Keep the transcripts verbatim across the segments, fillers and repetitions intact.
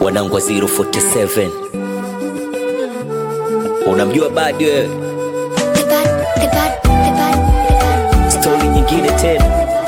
wanangu wa zero forty seven. Unamjua bado wewe? Story nyingine tena.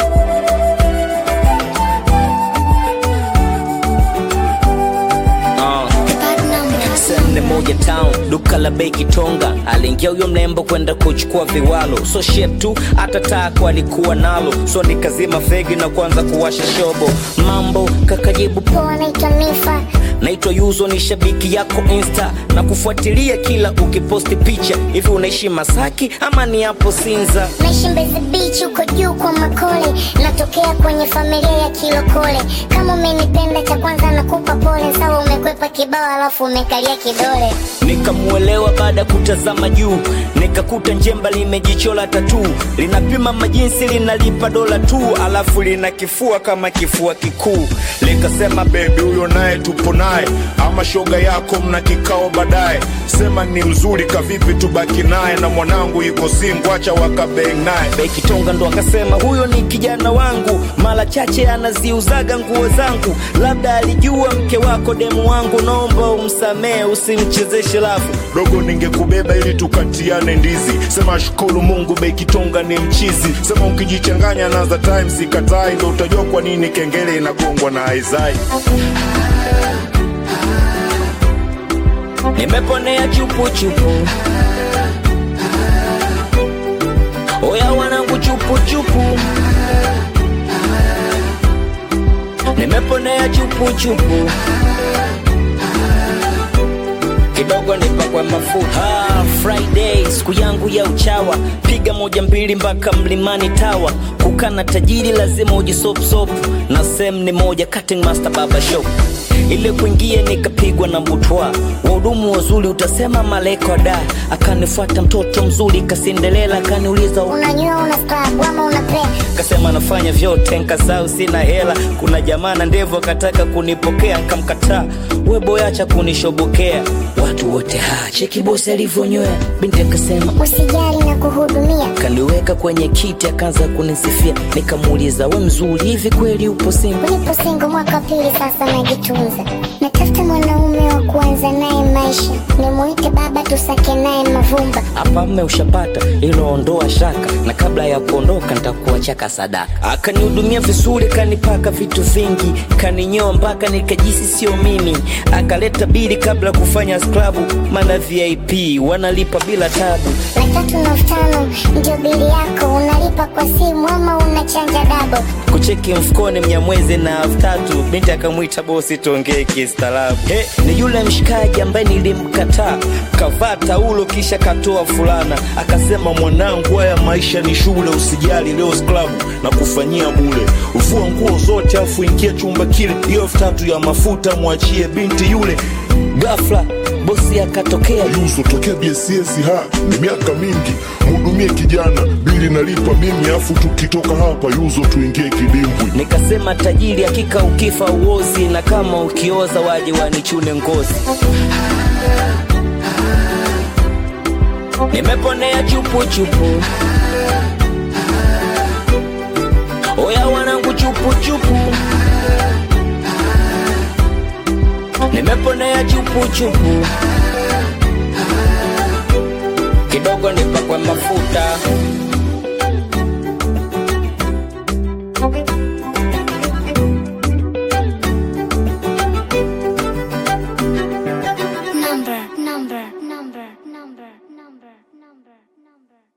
Sene moja town, duka la Beki Tonga. Aliingia huyo mlembo kwenda kuchukua viwalo. So shit tu, hata tako alikuwa nalo. So nikazima fegi na kuanza kuwasha shobo. Mambo, kakajibu poa, naitwa Nifa. Naitwa Yuzo, ni shabiki yako Insta. Na kufuatilia kila ukiposti picha. Hivi unaishi Masaki ama ni hapo Sinza? Naishi Mbezi Beach uko juu kwa Makole. Natokea kwenye familia ya Kilokole. Kama umenipenda cha kwanza nakupa pole. Sawa umekwepa kibao alafu umekalia kidole. Nikamuelewa baada kutazama juu. Nikakuta njemba limejichola tatu. Linapima majinsi linalipa dola tu. Alafu lina kifua kama kifua kikuu. Likasema baby huyo naye tupo naye, ama shoga yako mna kikao baadaye. Sema ni mzuri kavipi tubaki naye, na mwanangu yuko single acha wakabeng naye. Beki Tonga ndo akasema huyo ni kijana wangu. Mara chache anaziuzaga nguo zangu. Labda alijua mke wako demu wangu. Naomba umsamee usimchezeshe lafu. Dogo ningekubeba ili tukatiane ndizi. Sema shukuru Mungu Beki Tonga ni mchizi. Sema ukijichanganya na za time sikatai. Ndo utajua kwa nini kengele inagongwa na Aizai. Nimeponea chupu chupu. Oya wanangu chupu chupu. Nimeponea chupu chupu. Kidogo nipakwe mafuta. Ah, Friday, siku yangu ya uchawa. Piga moja mbili mpaka Mlimani Tower. Kukana tajiri lazima ujisop sop. Na sem ni moja, cutting master barber shop. Ile kuingia nikapigwa na mbutwa. Wahudumu wazuri utasema maleko da. Akanifuata mtoto mzuri kasindelela. Akaniuliza unanyoa una scrub ama una play? Kasema nafanya vyote, nkasau sina hela. Kuna jamaa na ndevu akataka kunipokea. Nikamkataa, we boy acha kunishobokea. Watu wote haa, cheki bosi alivyonyoa. Binti akasema usijali na kuhudumia. Kaniweka kwenye kiti akaanza kunisifia. Nikamuuliza we mzuri hivi kweli upo single? Nipo single mwaka pili sasa najitunza. Natafuta mwanaume wa kuanza naye maisha. Nimuite baba tusake naye mavumba. Hapa mme ushapata ilo ondoa shaka. Na kabla ya kuondoka nitakuachaka sadaka. Akanihudumia vizuri, kanipaka vitu vingi. Kaninyoa mpaka nikajisi sio mimi. Akaleta bili kabla kufanya scrub. Mana V I P wanalipa bila tabu. Laki tatu na elfu tano ndio bili yako. Unalipa kwa simu ama unachanja double? Kucheki mfukoni Mnyamwezi na elfu tatu. Binti akamuita bosi tuongee kistaarabu. Hey, ni yule mshikaji ambaye nilimkataa. Kavaa taulo kisha katoa fulana. Akasema mwanangu haya maisha ni shule, usijali leo club na kufanyia bure. Ufua nguo zote afu ingia chumba kile. Hiyo elfu tatu ya mafuta muachie binti yule. Ghafla bosi akatokea. Yuzo tokea B S S ha, ni miaka mingi. Mhudumie kijana, bili nalipa mimi afu tukitoka hapa Yuzo tuingie kidimbwi. Nikasema tajiri hakika ukifa uozi. Na kama ukioza waje wanichune ngozi. Nimeponea chupu chupu. Oya wanangu chupu chupu. Nimeponea chupu chupu. Kidogo nipakwe mafuta. Number, number, number, number, number, number, number.